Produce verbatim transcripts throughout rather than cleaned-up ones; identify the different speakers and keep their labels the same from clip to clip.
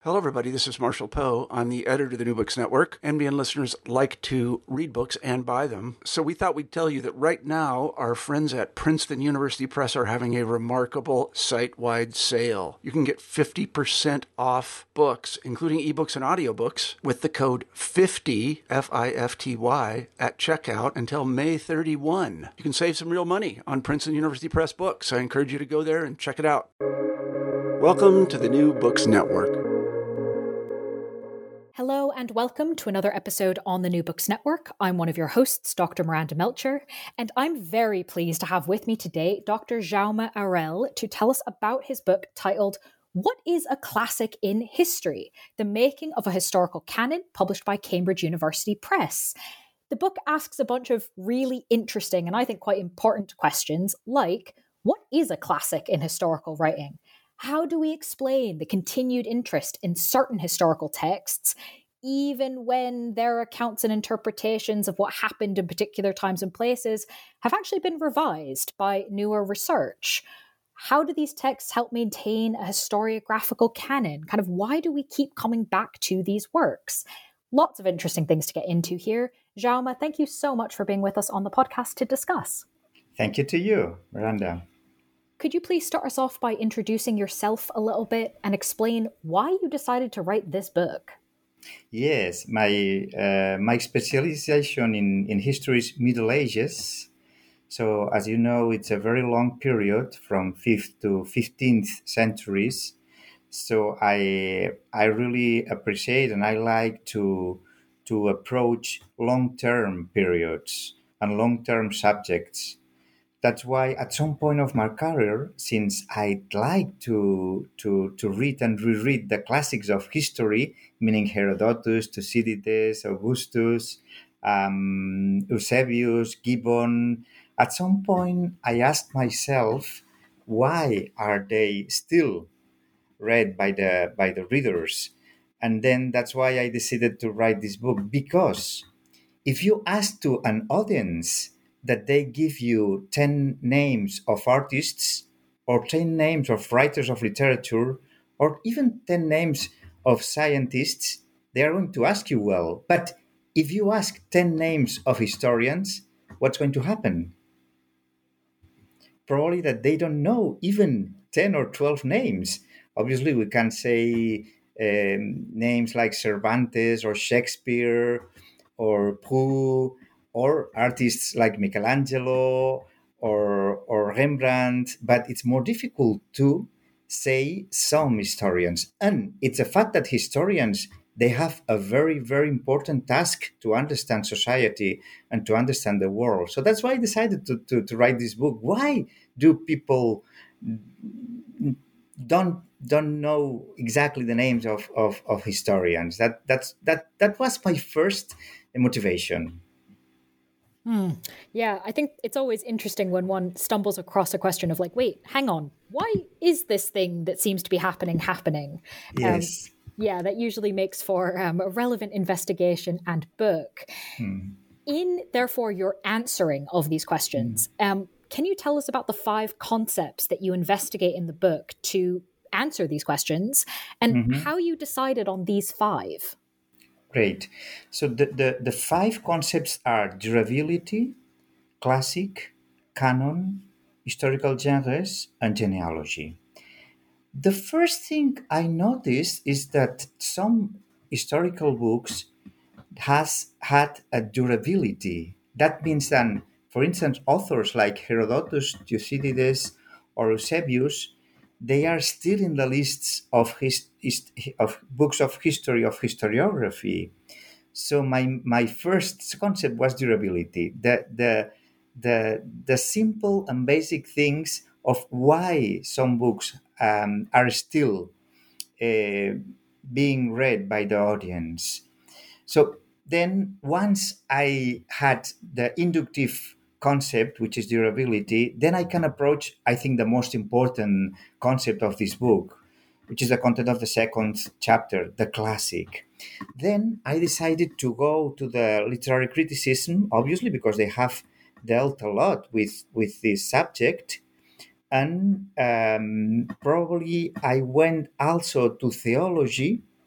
Speaker 1: Hello, everybody. This is Marshall Poe. I'm the editor of the New Books Network. N B N listeners like to read books and buy them. So we thought we'd tell you that right now, our friends at Princeton University Press are having a remarkable site-wide sale. You can get fifty percent off books, including ebooks and audiobooks, with the code fifty, F I F T Y, at checkout until May thirty-first. You can save some real money on Princeton University Press books. I encourage you to go there and check it out. Welcome to the New Books Network.
Speaker 2: Hello and welcome to another episode on the New Books Network. I'm one of your hosts, Doctor Miranda Melcher, and I'm very pleased to have with me today Doctor Jaume Arel to tell us about his book titled What is a Classic in History? The Making of a Historical Canon, published by Cambridge University Press. The book asks a bunch of really interesting and I think quite important questions like, what is a classic in historical writing? How do we explain the continued interest in certain historical texts, even when their accounts and interpretations of what happened in particular times and places have actually been revised by newer research? How do these texts help maintain a historiographical canon? Kind of why do we keep coming back to these works? Lots of interesting things to get into here. Jaume, thank you so much for being with us on the podcast to discuss.
Speaker 3: Thank you to you, Miranda.
Speaker 2: Could you please start us off by introducing yourself a little bit and explain why you decided to write this book?
Speaker 3: Yes, my uh, my specialization in, in history is Middle Ages. So, as you know, it's a very long period from fifth to fifteenth centuries. So, I I really appreciate and I like to to approach long-term periods and long-term subjects. That's why at some point of my career, since I'd like to, to, to read and reread the classics of history, meaning Herodotus, Thucydides, Augustus, um, Eusebius, Gibbon, at some point I asked myself, why are they still read by the, by the readers? And then that's why I decided to write this book, because if you ask to an audience that they give you ten names of artists or ten names of writers of literature or even ten names of scientists, they are going to ask you well. But if you ask ten names of historians, what's going to happen? Probably that they don't know even ten or twelve names. Obviously, we can say um, names like Cervantes or Shakespeare or Proust, or artists like Michelangelo or, or Rembrandt, but it's more difficult to say some historians. And it's a fact that historians, they have a very, very important task to understand society and to understand the world. So that's why I decided to, to, to write this book. Why do people don't don't know exactly the names of, of, of historians? That that's that that was my first motivation.
Speaker 2: Hmm. Yeah, I think it's always interesting when one stumbles across a question of like, wait, hang on, why is this thing that seems to be happening happening?
Speaker 3: Yes.
Speaker 2: Um, yeah, that usually makes for um, a relevant investigation and book. Hmm. In, therefore, your answering of these questions, hmm. um, can you tell us about the five concepts that you investigate in the book to answer these questions and mm-hmm. how you decided on these five?
Speaker 3: Great. So the, the, the five concepts are durability, classic, canon, historical genres, and genealogy. The first thing I noticed is that some historical books has had a durability. That means that, for instance, authors like Herodotus, Thucydides, or Eusebius, they are still in the lists of his, his of books of history of historiography. So my my first concept was durability. The the the the simple and basic things of why some books um, are still uh, being read by the audience. So then once I had the inductive concept, which is durability, then I can approach, I think, the most important concept of this book, which is the content of the second chapter, the classic. Then I decided to go to the literary criticism, obviously, because they have dealt a lot with, with this subject. And um, probably I went also to theology,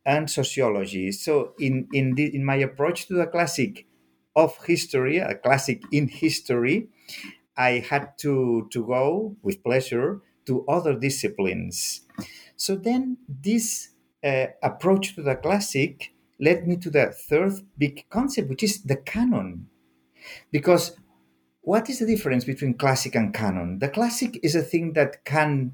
Speaker 3: and sociology. So in in the, in my approach to the classic of history, a classic in history, I had to to go with pleasure to other disciplines. So then this uh, approach to the classic led me to the third big concept, which is the canon. Because what is the difference between classic and canon? The classic is a thing that can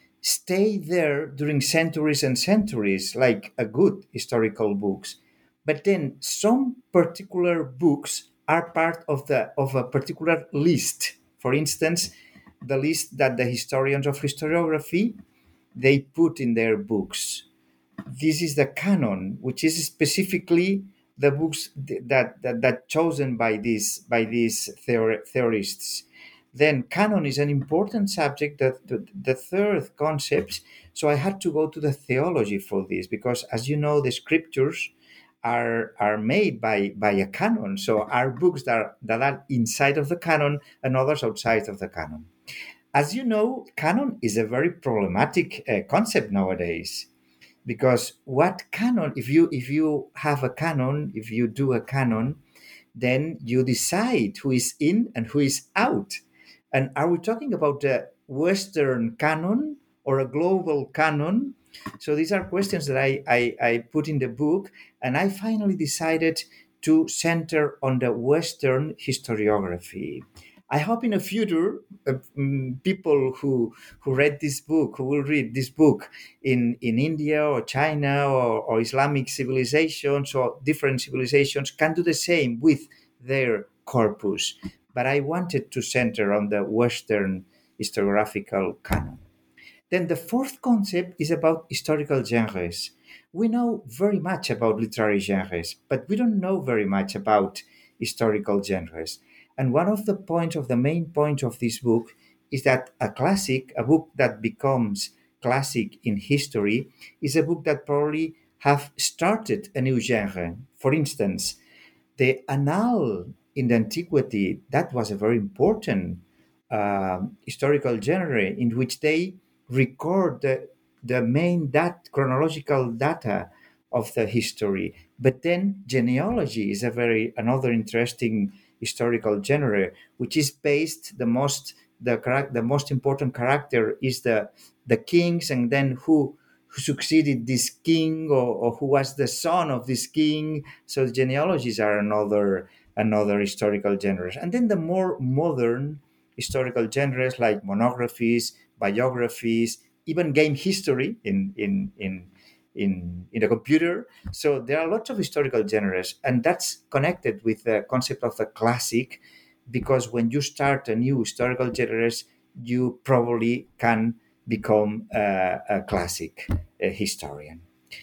Speaker 3: stay there during centuries and centuries, like a good historical books. But then some particular books are part of the of a particular list. For instance, the list that the historians of historiography they put in their books. This is the canon, which is specifically the books that that, that chosen by these by these theor- theorists. Then canon is an important subject, that the, the third concept. So I had to go to the theology for this because, as you know, the scriptures are are made by by a canon. So are books that are, that are inside of the canon and others outside of the canon. As you know, canon is a very problematic uh, concept nowadays because what canon? If you if you have a canon, if you do a canon, then you decide who is in and who is out. And are we talking about a Western canon or a global canon? So these are questions that I, I, I put in the book, and I finally decided to center on the Western historiography. I hope in the future, uh, um, people who who read this book, who will read this book in, in India or China or, or Islamic civilizations or different civilizations, can do the same with their corpus. But I wanted to center on the Western historiographical canon. Then the fourth concept is about historical genres. We know very much about literary genres, but we don't know very much about historical genres. And one of the points of the main point of this book is that a classic, a book that becomes classic in history, is a book that probably have started a new genre. For instance, the annal in the antiquity, that was a very important uh, historical genre in which they record the, the main dat- chronological data of the history. But then genealogy is a very another interesting historical genre, which is based the most the charac- the most important character is the the kings, and then who who succeeded this king, or, or who was the son of this king. So the genealogies are another another historical genres. And then the more modern historical genres like monographies, biographies, even game history in in in in, in the computer. So there are lots of historical genres, and that's connected with the concept of the classic, because when you start a new historical genres, you probably can become a, a classic a historian.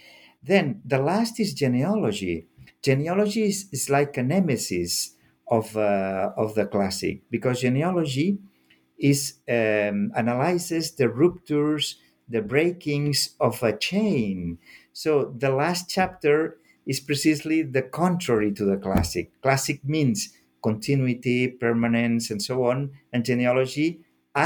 Speaker 3: Then the last is genealogy. Genealogy is, is like a nemesis of uh, of the classic, because genealogy is um, analyzes the ruptures, the breakings of a chain. So the last chapter is precisely the contrary to the classic. Classic means continuity, permanence, and so on, and genealogy,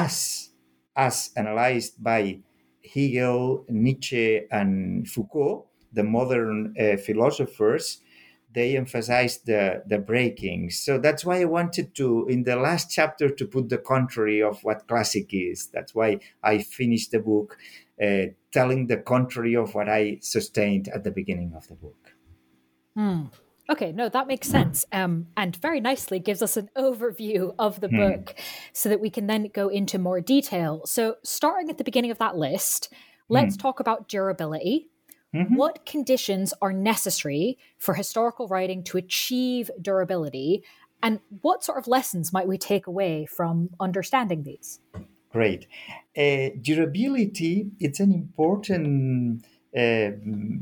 Speaker 3: as as analyzed by Hegel, Nietzsche, and Foucault, the modern uh, philosophers, they emphasize the the breakings. So that's why I wanted to, in the last chapter, to put the contrary of what classic is. That's why I finished the book uh, telling the contrary of what I sustained at the beginning of the book.
Speaker 2: Hmm. Okay, no, that makes sense, um, and very nicely gives us an overview of the
Speaker 3: Hmm.
Speaker 2: book so that we can then go into more detail. So starting at the beginning of that list, let's
Speaker 3: Hmm.
Speaker 2: talk about durability.
Speaker 3: Mhm.
Speaker 2: What conditions are necessary for historical writing to achieve durability, and what sort of lessons might we take away from understanding these?
Speaker 3: Great. Uh, durability, it's an important uh,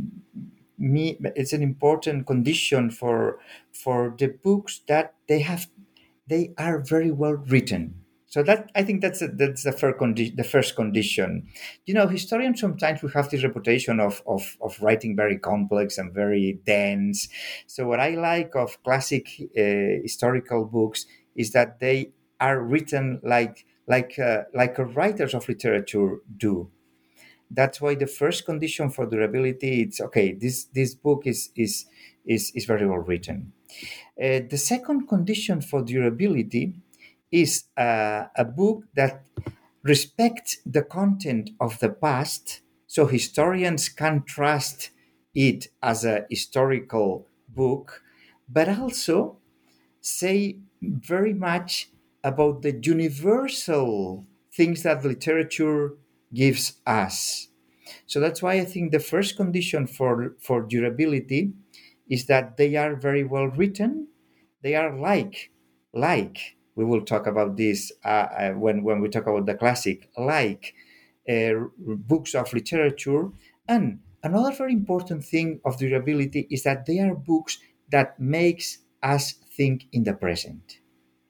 Speaker 3: me, it's an important condition for for the books that they have they are very well written. So that, I think that's a, that's the first condi- the first condition. You know, historians sometimes we have this reputation of, of of writing very complex and very dense. So what I like of classic uh, historical books is that they are written like like uh, like writers of literature do. That's why the first condition for durability, it's okay, this this book is is is, is very well written. Uh, the second condition for durability is uh, a book that respects the content of the past, so historians can trust it as a historical book, but also say very much about the universal things that literature gives us. So that's why I think the first condition for, for durability is that they are very well written. They are like, like, we will talk about this uh, uh, when, when we talk about the classic, like uh, books of literature. And another very important thing of durability is that they are books that makes us think in the present.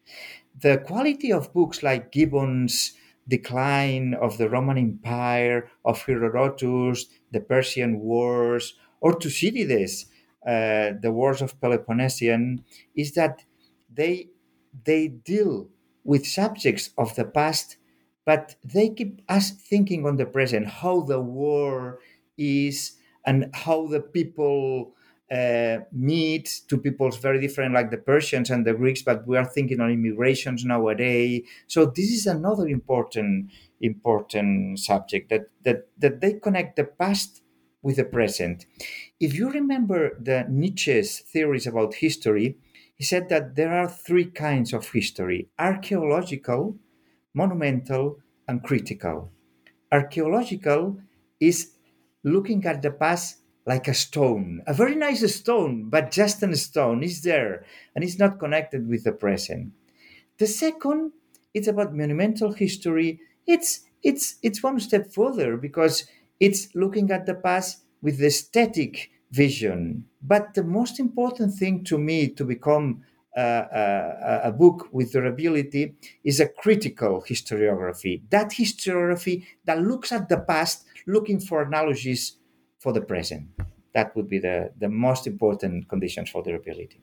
Speaker 3: The quality of books like Gibbon's Decline of the Roman Empire, of Herodotus, the Persian Wars, or Thucydides, uh, the Wars of Peloponnesian, is that they they deal with subjects of the past, but they keep us thinking on the present, how the war is and how the people uh, meet two peoples very different, like the Persians and the Greeks, but we are thinking on immigrations nowadays. So this is another important important subject that that that they connect the past with the present. If you remember the Nietzsche's theories about history, he said that there are three kinds of history: archaeological, monumental, and critical. Archaeological is looking at the past like a stone, a very nice stone, but just a stone is there and it's not connected with the present. The second, it's about monumental history. It's it's it's one step further because it's looking at the past with the aesthetic vision. But the most important thing to me to become uh, a, a book with durability is a critical historiography. That historiography that looks at the past, looking for analogies for the present. That would be the, the most important conditions for durability.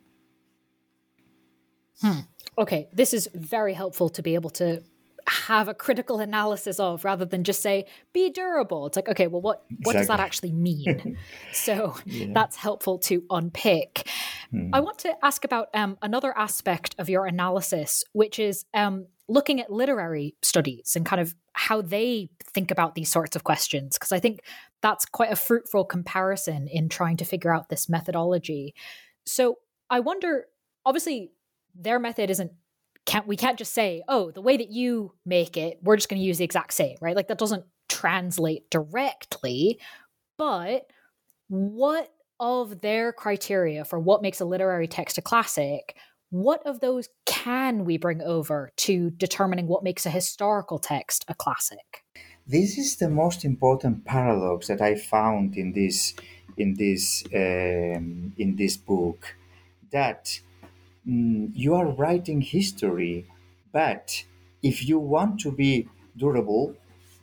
Speaker 2: Hmm. Okay, this is very helpful to be able to have a critical analysis of, rather than just say be durable. It's like, okay, well, what what exactly. does that actually mean? So yeah. That's helpful to unpick. Hmm. I want to ask about um, another aspect of your analysis, which is um, looking at literary studies and kind of how they think about these sorts of questions, because I think that's quite a fruitful comparison in trying to figure out this methodology. So I wonder, obviously, their method isn't, can't, we can't just say, oh, the way that you make it, we're just going to use the exact same, right? Like that doesn't translate directly, but what of their criteria for what makes a literary text a classic, what of those can we bring over to determining what makes a historical text a classic?
Speaker 3: This is the most important paradox that I found in this in this um, in this book, that mm, you are writing history, but if you want to be durable,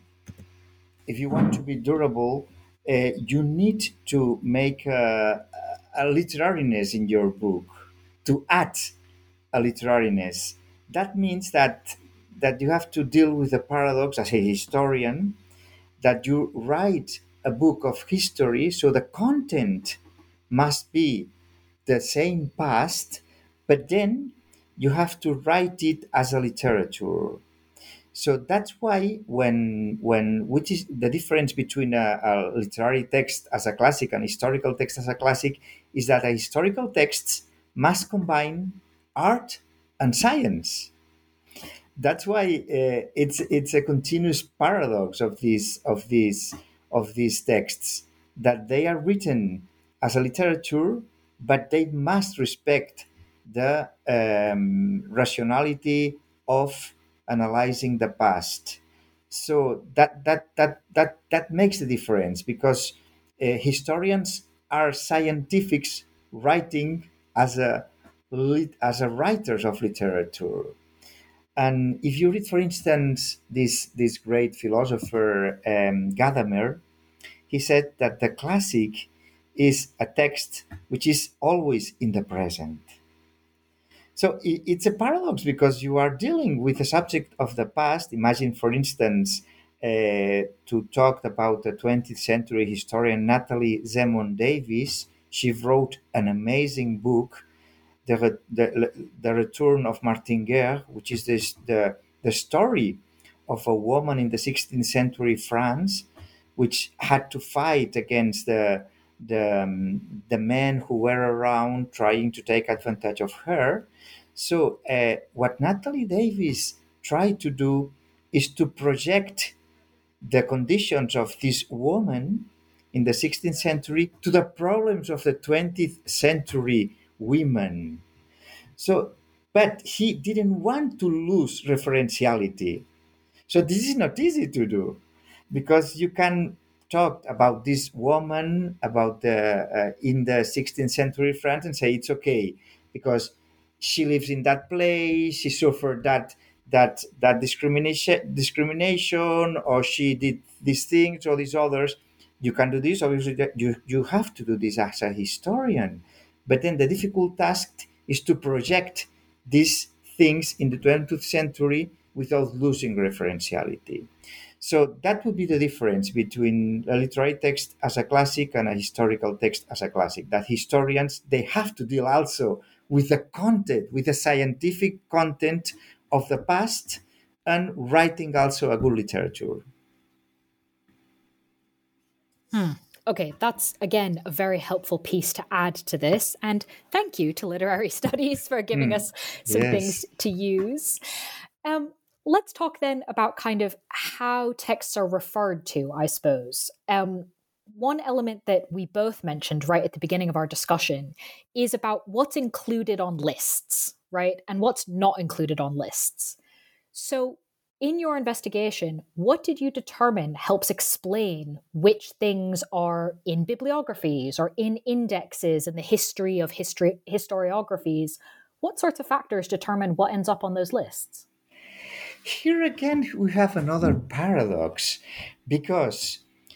Speaker 3: if you want to be durable, uh, you need to make a, a literariness in your book, to add a literariness. That means that that you have to deal with the paradox as a historian, that you write a book of history, so the content must be the same past, but then you have to write it as a literature. So that's why when when which is the difference between a, a literary text as a classic and historical text as a classic, is that a historical text must combine art and science. That's why uh, it's it's a continuous paradox of these of these of these texts, that they are written as a literature, but they must respect the um, rationality of analyzing the past. So that that that that that makes the difference, because uh, historians are scientifics writing as a as a writers of literature. And if you read, for instance, this this great philosopher um, Gadamer, he said that the classic is a text which is always in the present. So it's a paradox, because you are dealing with a subject of the past. Imagine, for instance, uh, to talk about the twentieth century historian Natalie Zemon Davis. She wrote an amazing book, The, Re- the, the Return of Martine Guerre, which is this, the, the story of a woman in the sixteenth century France, which had to fight against the, the, um, the men who were around trying to take advantage of her. So, uh, what Natalie Davis tried to do is to project the conditions of this woman in the sixteenth century to the problems of the twentieth century women. So, but he didn't want to lose referentiality. So this is not easy to do, because you can talk about this woman about the uh, in the sixteenth century France and say it's okay because she lives in that place, she suffered that that that discrimination discrimination, or she did these things or these others. You can do this. Obviously, that you you have to do this as a historian. But then the difficult task is to project these things in the twentieth century without losing referentiality. So that would be the difference between a literary text as a classic and a historical text as a classic. That historians, they have to deal also with the content, with the scientific content of the past, and writing also a good literature.
Speaker 2: Hmm. Okay, that's again a very helpful piece to add to this. And thank you to Literary Studies for giving mm. us some yes. things to use. Um, let's talk then about kind of how texts are referred to, I suppose. Um, one element that we both mentioned right at the beginning of our discussion is about what's included on lists, right? And what's not included on lists. So in your investigation, what did you determine helps explain which things are in bibliographies or in indexes and the history of history historiographies? What sorts of factors determine what ends up on those lists?
Speaker 3: Here again, we have another paradox, because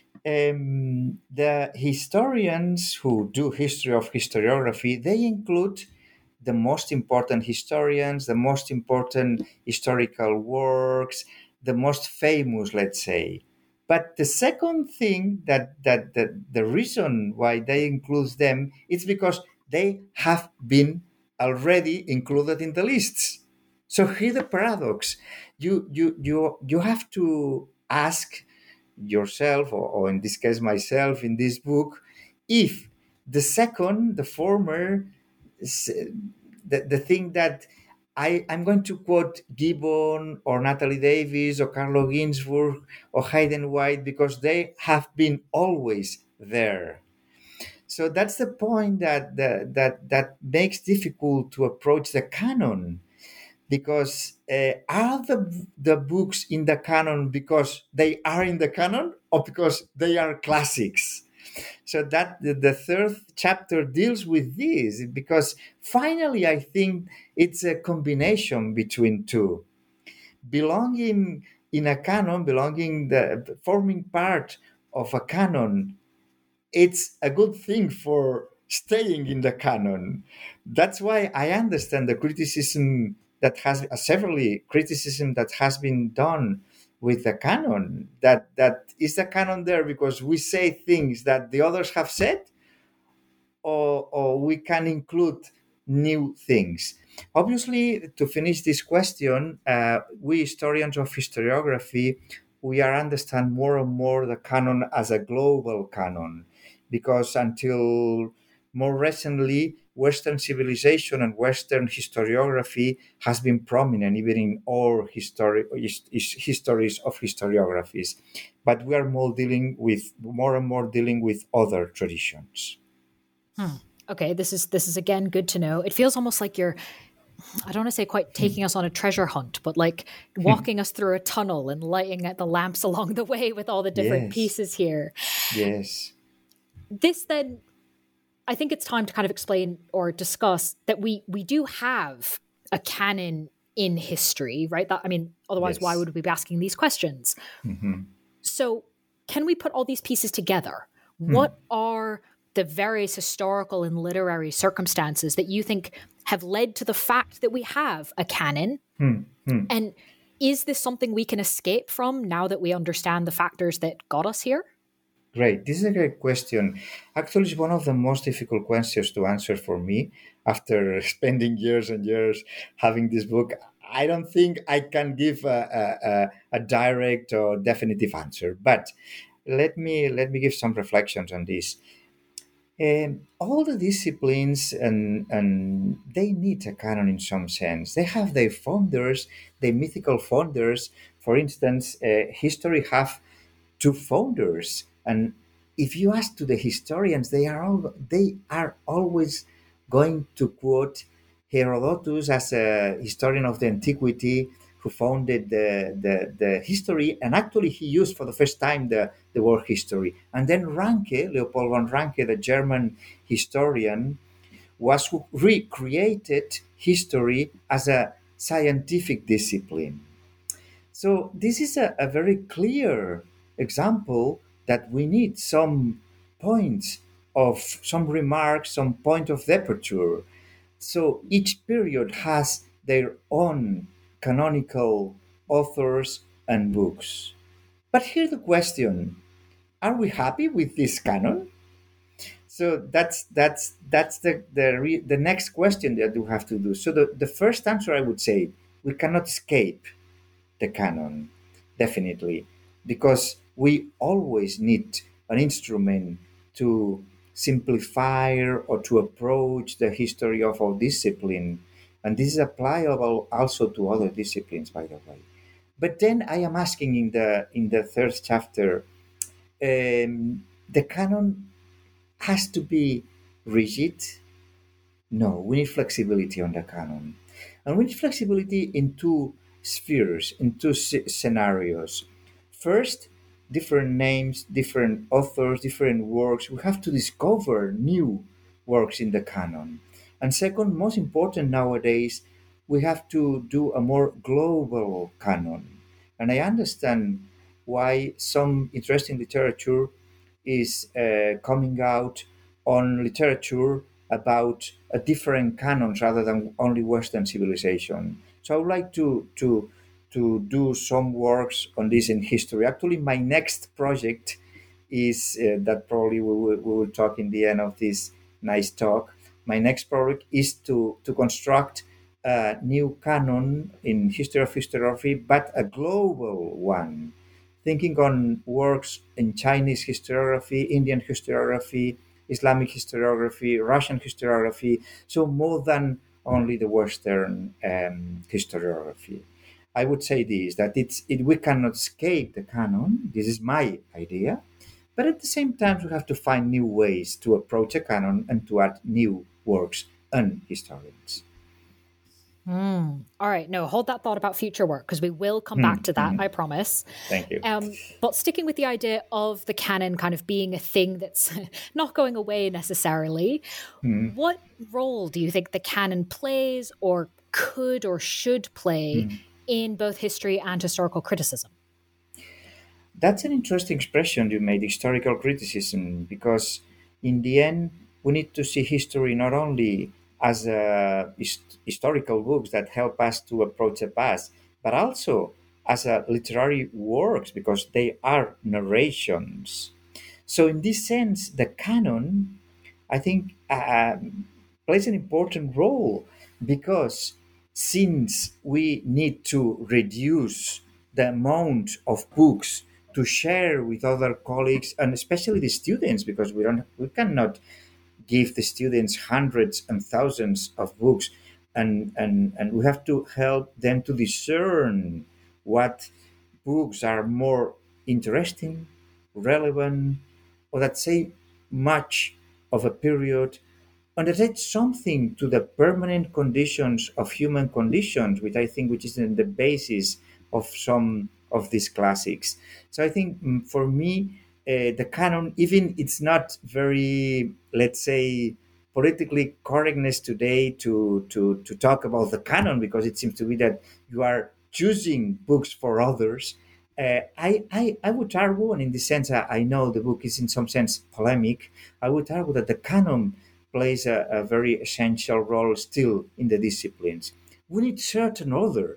Speaker 3: um, the historians who do history of historiography, they include the most important historians, the most important historical works, the most famous, let's say. But the second thing that, that, that the reason why they include them is because they have been already included in the lists. So here the paradox. You you you you have to ask yourself, or, or in this case myself in this book, if the second, the former, the, the thing that I, I'm going to quote Gibbon or Natalie Davis or Carlo Ginzburg or Hayden White because they have been always there. So that's the point that that that, that makes difficult to approach the canon, because uh, are the the books in the canon because they are in the canon or because they are classics? So that the, the third chapter deals with this, because finally I think it's a combination between two. Belonging in a canon, belonging the forming part of a canon, it's a good thing for staying in the canon. That's why I understand the criticism that has uh, severally criticism that has been done with the canon, that that is the canon there because we say things that the others have said, or, or we can include new things. Obviously, to finish this question, uh, we historians of historiography, we are understand more and more the canon as a global canon, because until more recently, Western civilization and Western historiography has been prominent even in all histori- histories of historiographies. But we are more dealing with more and more dealing with other traditions.
Speaker 2: Hmm. Okay, this is this is again good to know. It feels almost like you're, I don't want to say quite taking us on a treasure hunt, but like walking us through a tunnel and lighting the lamps along the way with all the different
Speaker 3: yes.
Speaker 2: pieces here.
Speaker 3: Yes.
Speaker 2: This then, I think it's time to kind of explain or discuss that we we do have a canon in history, right? That, I mean, otherwise, yes. why would we be asking these questions? Mm-hmm. So can we put all these pieces together? Mm. What are the various historical and literary circumstances that you think have led to the fact that we have a canon? Mm. Mm. And is this something we can escape from now that we understand the factors that got us here?
Speaker 3: Great. This is a great question. Actually, it's one of the most difficult questions to answer for me after spending years and years having this book. I don't think I can give a, a, a direct or definitive answer, but let me let me give some reflections on this. Um, all the disciplines and and they need a canon in some sense. They have their founders, their mythical founders. For instance, uh, history have two founders, and if you ask to the historians, they are all they are always going to quote Herodotus as a historian of the antiquity who founded the, the, the history, and actually he used for the first time the, the word history. And then Ranke, Leopold von Ranke, the German historian, was who recreated history as a scientific discipline. So this is a, a very clear example that we need some points of some remarks, some point of departure. So each period has their own canonical authors and books. But here's the question: are we happy with this canon? So that's that's that's the the, re, the next question that we have to do. So the, the first answer I would say, we cannot escape the canon, definitely, because we always need an instrument to simplify or to approach the history of our discipline. And this is applicable also to other disciplines, by the way. But then I am asking in the in the third chapter, um, the canon has to be rigid. No, we need flexibility on the canon. And we need flexibility in two spheres, in two c- scenarios. First, different names, different authors, different works. We have to discover new works in the canon. And second, most important nowadays, we have to do a more global canon. And I understand why some interesting literature is uh, coming out on literature about a different canons rather than only Western civilization. So I would like to to to do some works on this in history. Actually, my next project is uh, that probably we will, we will talk in the end of this nice talk. My next project is to to construct a new canon in history of historiography, but a global one, thinking on works in Chinese historiography, Indian historiography, Islamic historiography, Russian historiography, so more than only the Western um, historiography. I would say this, that it's it, we cannot escape the canon. This is my idea. But at the same time, we have to find new ways to approach a canon and to add new works and historians.
Speaker 2: Mm. All right. No, hold that thought about future work because we will come back to that, I promise.
Speaker 3: Thank you.
Speaker 2: Um, but sticking with the idea of the canon kind of being a thing that's not going away necessarily, mm. what role do you think the canon plays or could or should play mm. in both history and historical criticism?
Speaker 3: That's an interesting expression you made, historical criticism, because in the end, we need to see history not only as uh, hist- historical books that help us to approach the past, but also as a literary works because they are narrations. So in this sense, the canon, I think, uh, plays an important role because since we need to reduce the amount of books to share with other colleagues and especially the students, because we don't, we cannot give the students hundreds and thousands of books, and, and, and we have to help them to discern what books are more interesting, relevant, or that say much of a period, and that add something to the permanent conditions of human conditions, which I think which is in the basis of some of these classics. So I think mm, for me, Uh, the canon, even it's not very, let's say, politically correctness today to, to, to talk about the canon because it seems to be that you are choosing books for others. Uh, I, I, I would argue, and in this sense, I, I know the book is in some sense polemic, I would argue that the canon plays a, a very essential role still in the disciplines. We need certain order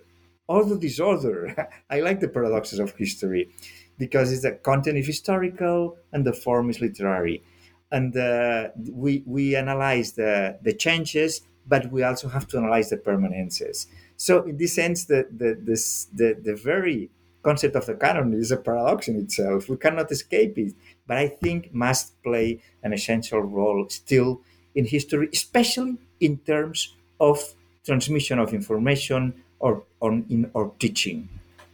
Speaker 3: order disorder. I like the paradoxes of history because it's the content is historical and the form is literary. And uh, we, we analyze the, the changes, but we also have to analyze the permanences. So in this sense, the, the, this, the, the very concept of the canon is a paradox in itself. We cannot escape it, but I think must play an essential role still in history, especially in terms of transmission of information or on in or teaching.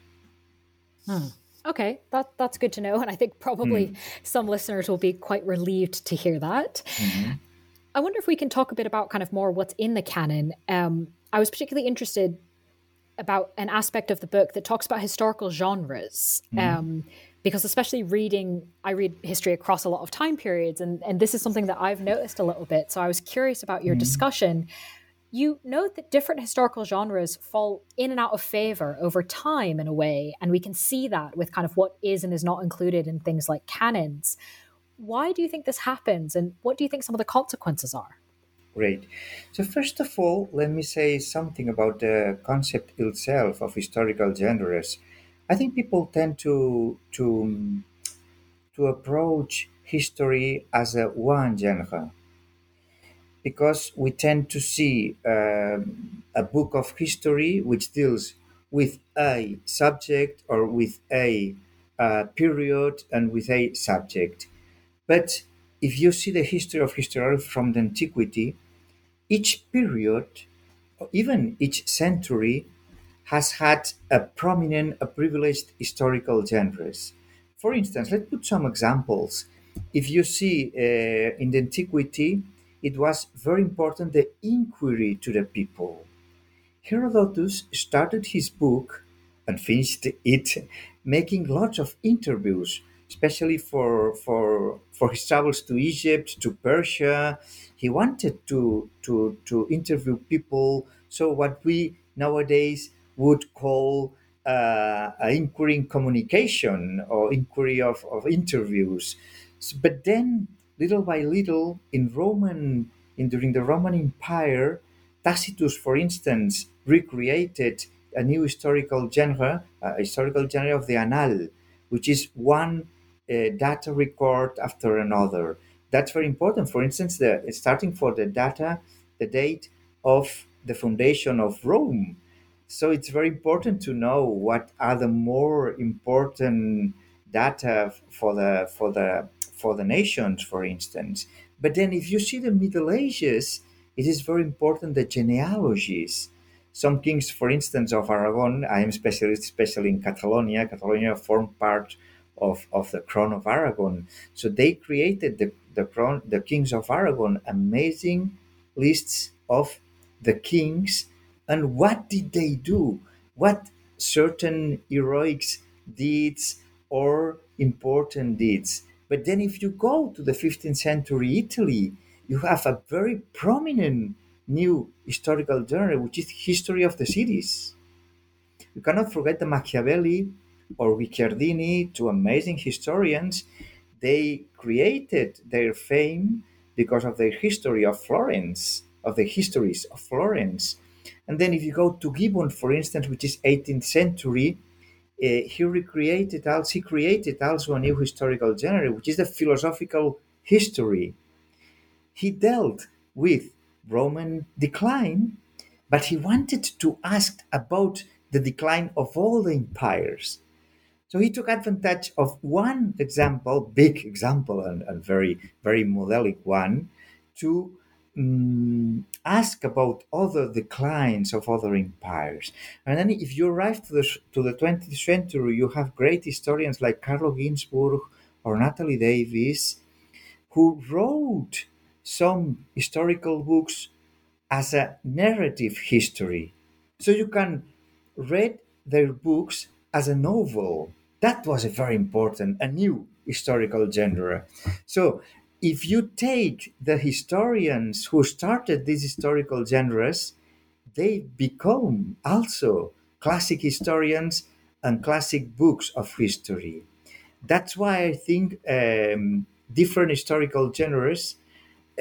Speaker 2: Hmm. Okay, that that's good to know, and I think probably mm. some listeners will be quite relieved to hear that. Mm-hmm. I wonder if we can talk a bit about kind of more what's in the canon. Um, I was particularly interested about an aspect of the book that talks about historical genres. Mm-hmm. Um, because especially reading, I read history across a lot of time periods, and, and this is something that I've noticed a little bit. So I was curious about your mm-hmm. discussion. You note that different historical genres fall in and out of favor over time in a way, and we can see that with kind of what is and is not included in things like canons. Why do you think this happens, and what do you think some of the consequences are?
Speaker 3: Great. So first of all, let me say something about the concept itself of historical genres. I think people tend to to to approach history as a one genre, because we tend to see um, a book of history which deals with a subject or with a uh, period and with a subject. But if you see the history of history from the antiquity, each period, or even each century, has had a prominent, a privileged historical genres. For instance, let's put some examples. If you see uh, in the antiquity, it was very important the inquiry to the people. Herodotus started his book and finished it making lots of interviews, especially for for for his travels to Egypt, to Persia. He wanted to to to interview people. So what we nowadays would call uh, an inquiry in communication or inquiry of, of interviews. So, but then little by little in Roman in during the Roman Empire, Tacitus, for instance, recreated a new historical genre, a historical genre of the annal, which is one uh, data record after another. That's very important. For instance, the starting for the data, the date of the foundation of Rome. So it's very important to know what are the more important data for the for the for the nations, for instance. But then, if you see the Middle Ages, it is very important the genealogies. Some kings, for instance, of Aragon, I am specialist, especially in Catalonia. Catalonia formed part of, of the crown of Aragon. So they created the, the crown, the kings of Aragon, amazing lists of the kings and what did they do? What certain heroic deeds or important deeds. But then if you go to the fifteenth century Italy, you have a very prominent new historical genre, which is history of the cities. You cannot forget the Machiavelli or Guicciardini, two amazing historians. They created their fame because of their history of Florence, of the histories of Florence. And then if you go to Gibbon, for instance, which is eighteenth century, uh, he recreated also, he created also a new historical genre, which is the philosophical history. He dealt with Roman decline, but he wanted to ask about the decline of all the empires. So he took advantage of one example, big example, and, and very, very modelic one, to um, ask about other declines of other empires. And then if you arrive to the, to the twentieth century, you have great historians like Carlo Ginzburg or Natalie Davis, who wrote some historical books as a narrative history. So you can read their books as a novel. That was a very important, a new historical genre. So if you take the historians who started these historical genres, they become also classic historians and classic books of history. That's why I think um, different historical genres uh,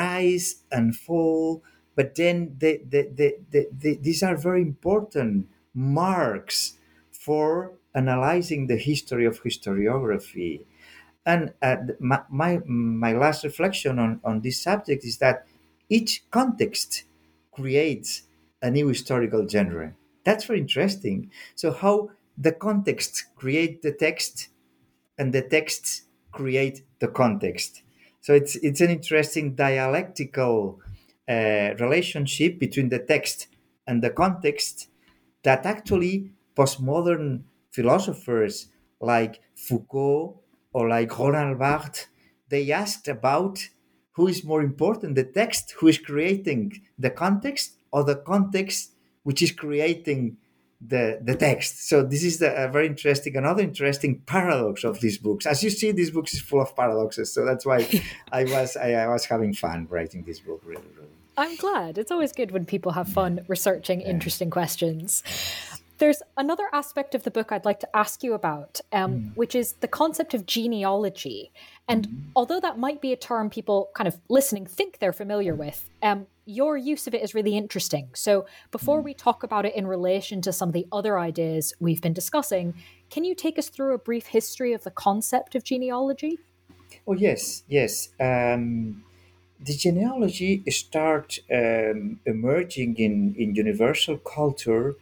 Speaker 3: rise and fall, but then they, they, they, they, they, these are very important marks for analyzing the history of historiography. And uh, my, my, my last reflection on, on this subject is that each context creates a new historical genre. That's very interesting. So how the context create the text and the texts create the context. So it's it's an interesting dialectical uh, relationship between the text and the context that actually postmodern philosophers like Foucault or like Roland Barthes, they asked about who is more important, the text who is creating the context or the context which is creating the, the text. So this is the, a very interesting, another interesting paradox of these books. As you see, this book is full of paradoxes. So that's why I was I, I was having fun writing this book, really, really.
Speaker 2: I'm glad. It's always good when people have fun researching interesting questions. There's another aspect of the book I'd like to ask you about, um, mm. which is the concept of genealogy. And mm. although that might be a term people kind of listening think they're familiar with, um, your use of it is really interesting. So before we talk about it in relation to some of the other ideas we've been discussing, can you take us through a brief history of the concept of genealogy?
Speaker 3: Oh, yes, yes. Um, the genealogy start um, emerging in, in universal culture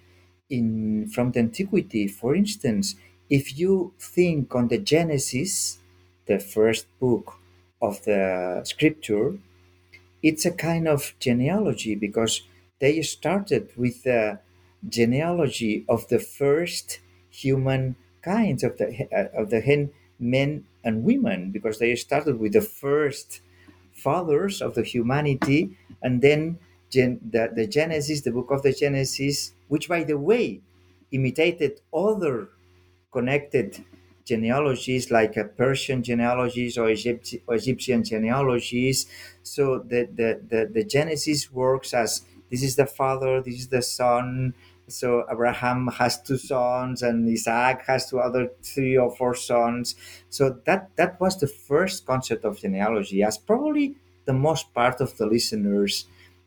Speaker 3: in from the antiquity. For instance, if you think on the Genesis, the first book of the scripture, it's a kind of genealogy because they started with the genealogy of the first human kinds of the of the men and women, because they started with the first fathers of the humanity, and then gen, the, the Genesis, the book of the Genesis, which, by the way, imitated other connected genealogies like uh, Persian genealogies or, Egypt, or Egyptian genealogies. So the, the, the, the Genesis works as this is the father, this is the son. So Abraham has two sons and Isaac has two other three or four sons. So that, that was the first concept of genealogy, as probably the most part of the listeners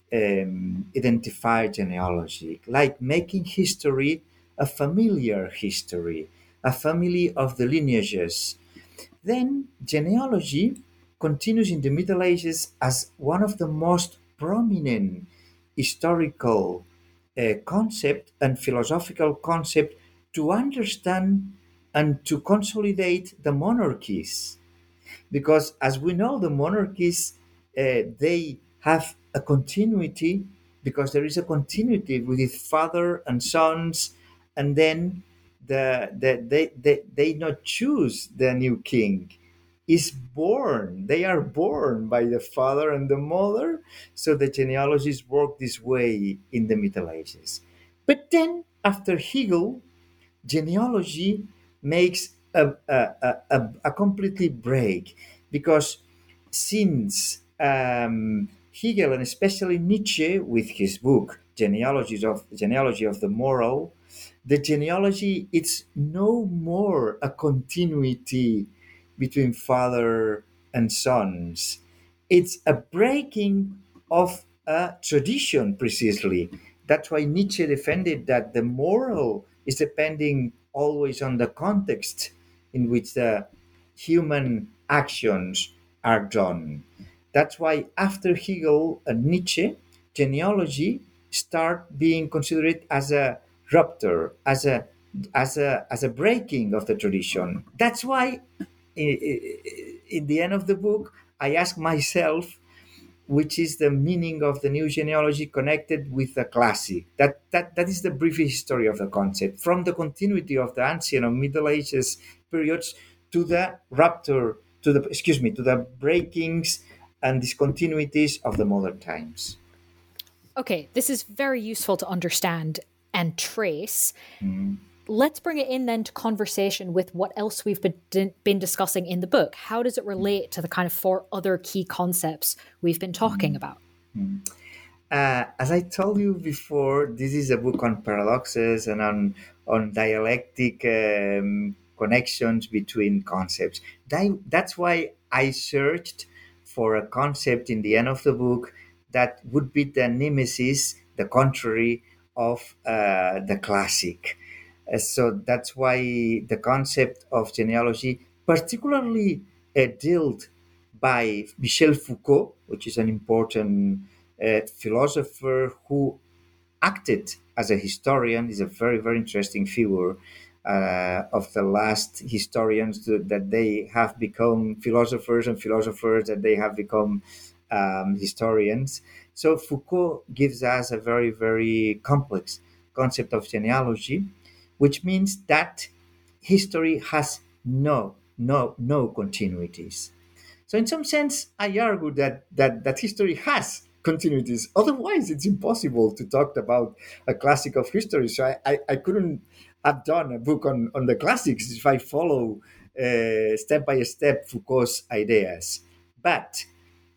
Speaker 3: um, identify genealogy, like making history a familiar history, a family of the lineages. Then genealogy continues in the Middle Ages as one of the most prominent historical uh, concept and philosophical concept to understand and to consolidate the monarchies. Because as we know, the monarchies, uh, they have a continuity because there is a continuity with father and sons, and then the, the they, they they not choose the new king, is born. They are born by the father and the mother. So the genealogies work this way in the Middle Ages. But then after Hegel, genealogy makes a, a, a, a completely break, because since um, Hegel, and especially Nietzsche with his book Genealogies of Genealogy of the Moral, the genealogy, it's no more a continuity between father and sons. It's a breaking of a tradition, precisely. That's why Nietzsche defended that the moral is depending always on the context in which the human actions are done. That's why after Hegel and Nietzsche, genealogy start being considered as a rupture, as a as a as a breaking of the tradition. That's why in the end of the book I ask myself, which is the meaning of the new genealogy connected with the classic. That, that, that is the brief history of the concept, from the continuity of the ancient or Middle Ages periods to the rupture, to the, excuse me, to the breakings and discontinuities of the modern times.
Speaker 2: Okay, this is very useful to understand and trace.
Speaker 3: Mm.
Speaker 2: Let's bring it in then to conversation with what else we've been, been discussing in the book. How does it relate to the kind of four other key concepts we've been talking mm. about?
Speaker 3: Mm. Uh, as I told you before, this is a book on paradoxes and on, on dialectic um, connections between concepts. That, that's why I searched for a concept in the end of the book that would be the nemesis, the contrary of uh, the classic. Uh, so that's why the concept of genealogy, particularly uh, dealt by Michel Foucault, which is an important uh, philosopher who acted as a historian, is a very, very interesting figure uh, of the last historians that, that they have become philosophers and philosophers that they have become um, historians. So Foucault gives us a very, very complex concept of genealogy, which means that history has no, no, no continuities. So in some sense, I argue that that, that history has continuities. Otherwise, it's impossible to talk about a classic of history. So I, I, I couldn't have done a book on, on the classics if I follow uh, step by step Foucault's ideas. But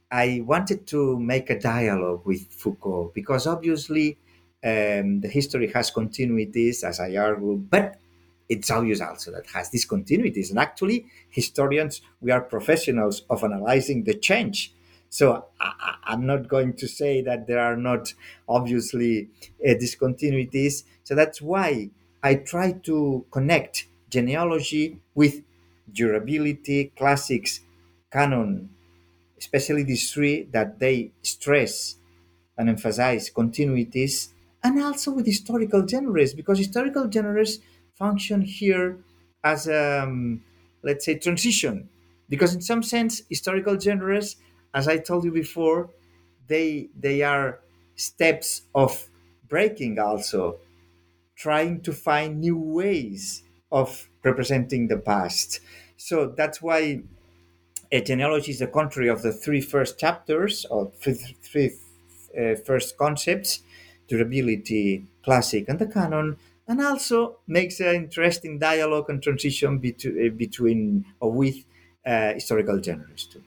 Speaker 3: I wanted to make a dialogue with Foucault because obviously um, the history has continuities, as I argue, but it's obvious also that has discontinuities. And actually, historians, we are professionals of analyzing the change. So I, I'm not going to say that there are not obviously uh, discontinuities. So that's why I try to connect genealogy with durability, classics, canon, especially these three that they stress and emphasize continuities, and also with historical genres, because historical genres function here as a, um, let's say, transition. Because in some sense, historical genres, as I told you before, they they are steps of breaking also, trying to find new ways of representing the past. So that's why a genealogy is the contrary of the three first chapters or three, three uh, first concepts: durability, classic, and the canon, and also makes an interesting dialogue and transition between, uh, between or with uh, historical genres too.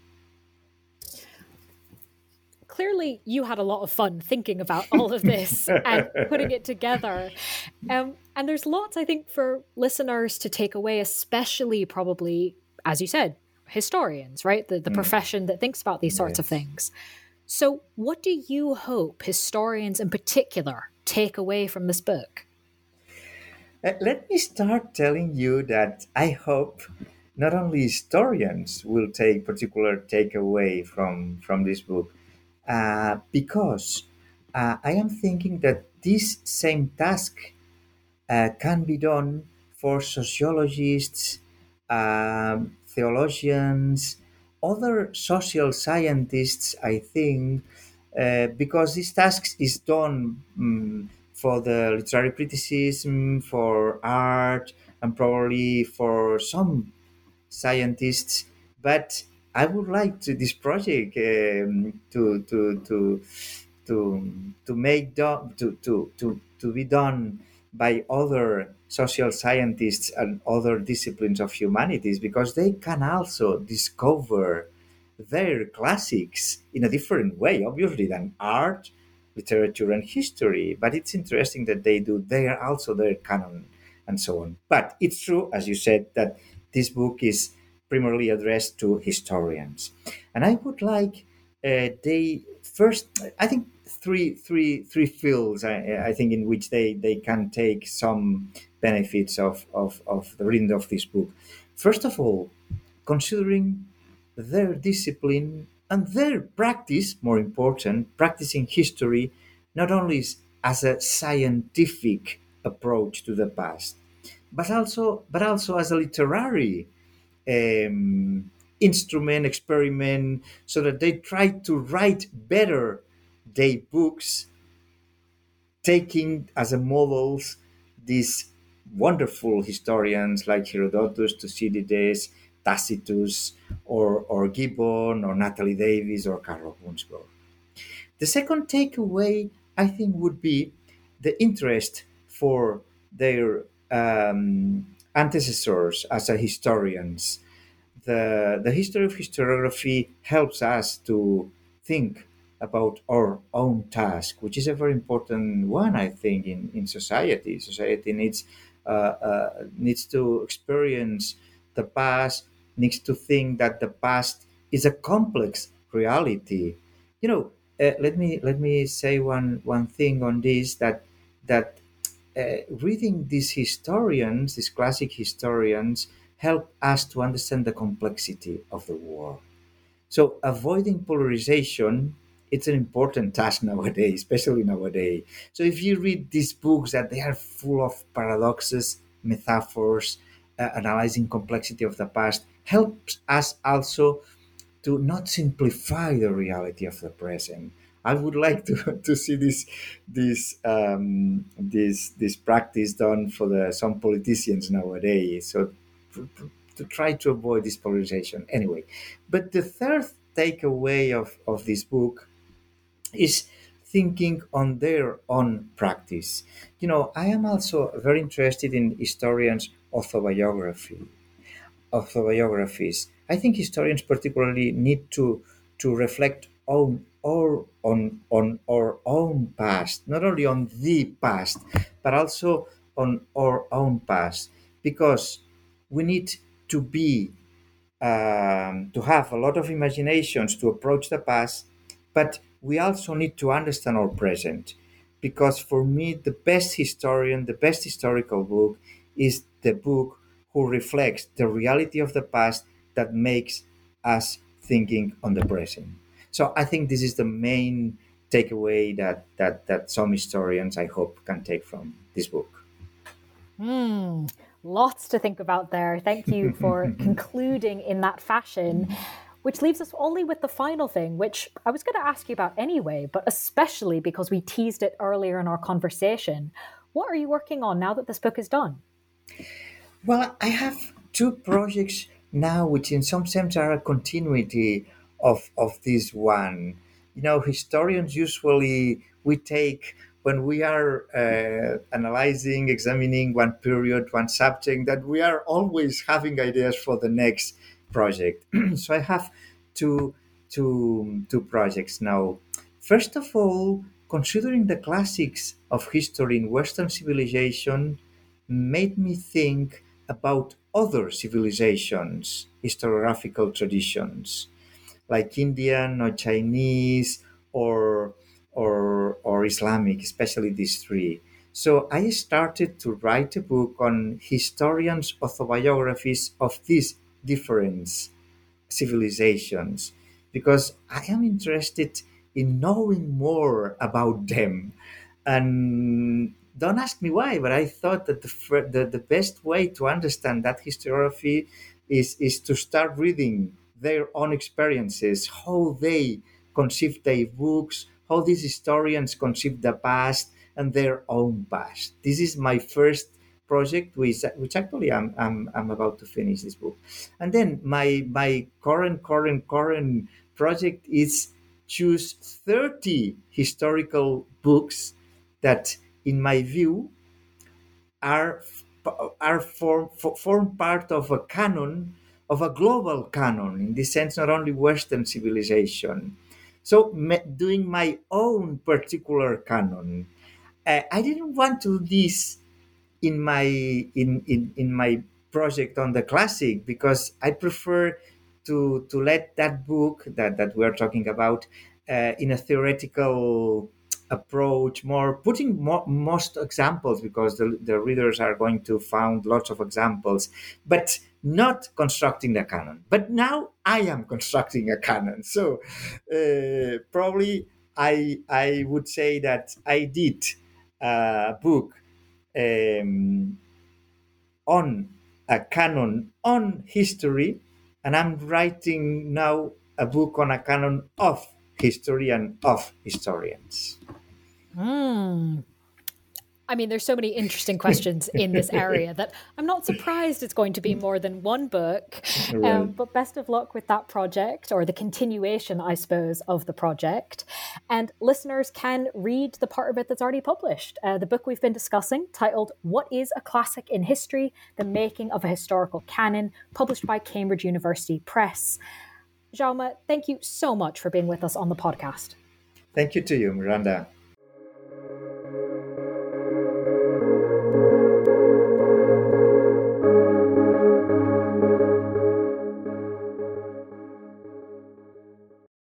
Speaker 2: Clearly, you had a lot of fun thinking about all of this and putting it together. Um, and there's lots, I think, for listeners to take away, especially probably, as you said, historians, right? The, the mm. profession that thinks about these sorts yes. of things. So what do you hope historians in particular take away from this book?
Speaker 3: Uh, let me start telling you that I hope not only historians will take particular takeaway from, from this book, uh, because uh, I am thinking that this same task uh, can be done for sociologists, um, theologians, other social scientists, I think, uh, because this task is done um, for the literary criticism, for art, and probably for some scientists. But I would like to this project um, to to to to to make do, to, to to to be done by other social scientists and other disciplines of humanities, because they can also discover their classics in a different way, obviously, than art, literature, and history. But it's interesting that they do their also their canon and so on. But it's true, as you said, that this book is primarily addressed to historians, and I would like uh, they first. I think three three three fields. I, I think in which they they can take some benefits of, of of the reading of this book. First of all, considering their discipline and their practice, more important, practicing history not only as a scientific approach to the past, but also but also as a literary um, instrument, experiment, so that they try to write better their books, taking as a models these wonderful historians like Herodotus, Thucydides, Tacitus, or, or Gibbon, or Natalie Davis, or Carlo Gunzburg. The second takeaway, I think, would be the interest for their um, antecessors as a historians. The, the history of historiography helps us to think about our own task, which is a very important one, I think, in, in society. Society needs uh, uh, needs to experience the past, needs to think that the past is a complex reality. You know, uh, let me let me say one one thing on this, that that uh, reading these historians, these classic historians, help us to understand the complexity of the war. So avoiding polarization, it's an important task nowadays, especially nowadays. So if you read these books that they are full of paradoxes, metaphors, uh, analyzing complexity of the past, helps us also to not simplify the reality of the present. I would like to, to see this this um, this this practice done for the some politicians nowadays. So to, to try to avoid this polarization anyway. But the third takeaway of, of this book is thinking on their own practice. You know, I am also very interested in historians' autobiography autobiographies. I think historians particularly need to to reflect on or on on our own past, not only on the past, but also on our own past, because we need to be um, to have a lot of imaginations to approach the past, but we also need to understand our present. Because for me, the best historian, the best historical book is the book who reflects the reality of the past that makes us thinking on the present. So I think this is the main takeaway that that that some historians, I hope, can take from this book.
Speaker 2: Hmm. Lots to think about there. Thank you for concluding in that fashion, which leaves us only with the final thing, which I was going to ask you about anyway, but especially because we teased it earlier in our conversation. What are you working on now that this book is done?
Speaker 3: Well, I have two projects now, which in some sense are a continuity of, of this one. You know, historians usually we take when we are uh, analyzing, examining one period, one subject, that we are always having ideas for the next project. So I have two, two, two projects now. First of all, considering the classics of history in Western civilization made me think about other civilizations, historiographical traditions, like Indian or Chinese or or or Islamic, especially these three. So I started to write a book on historians' autobiographies of these different civilizations because I am interested in knowing more about them. And don't ask me why, but I thought that the, fir- the, the best way to understand that historiography is, is to start reading their own experiences, how they conceive their books, how these historians conceive the past and their own past. This is my first project, which, which actually I'm, I'm, I'm about to finish this book. And then my, my current, current, current project is choose thirty historical books that, in my view, are are form, form part of a canon, of a global canon, in this sense, not only Western civilization. So, doing my own particular canon. Uh, I didn't want to do this in my in, in, in my project on the classic because I prefer to to let that book that, that we're talking about uh, in a theoretical approach, more putting more, most examples because the, the readers are going to find lots of examples, but not constructing the canon. But now I am constructing a canon. So uh, probably I I would say that I did a book um, on a canon on history, and I'm writing now a book on a canon of history and of historians.
Speaker 2: Hmm. I mean, there's so many interesting questions in this area that I'm not surprised it's going to be more than one book.
Speaker 3: Right.
Speaker 2: Um, but best of luck with that project, or the continuation, I suppose, of the project. And listeners can read the part of it that's already published. Uh, the book we've been discussing, titled What is a Classic in History? The Making of a Historical Canon, published by Cambridge University Press. Jaume, thank you so much for being with us on the podcast.
Speaker 3: Thank you to you, Miranda.